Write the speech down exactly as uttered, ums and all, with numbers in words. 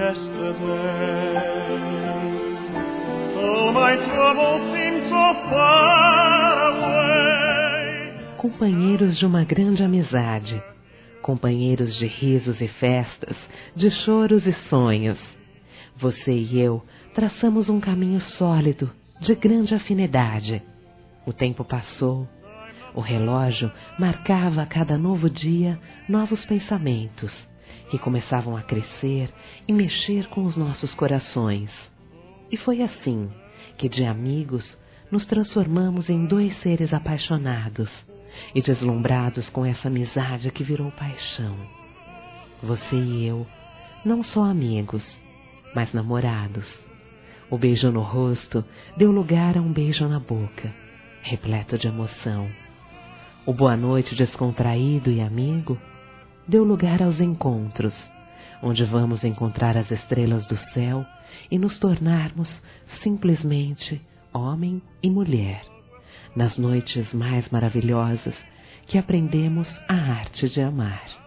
yesterday. Oh, my troubles seem so far away. Companheiros de uma grande amizade, companheiros de risos e festas, de choros e sonhos. Você e eu traçamos um caminho sólido, de grande afinidade. O tempo passou, o relógio marcava a cada novo dia novos pensamentos, que começavam a crescer e mexer com os nossos corações. E foi assim que, de amigos, nos transformamos em dois seres apaixonados e deslumbrados com essa amizade que virou paixão. Você e eu, não só amigos, mas namorados. O beijo no rosto deu lugar a um beijo na boca, repleto de emoção. O boa noite descontraído e amigo deu lugar aos encontros, onde vamos encontrar as estrelas do céu e nos tornarmos simplesmente homem e mulher, nas noites mais maravilhosas que aprendemos a arte de amar.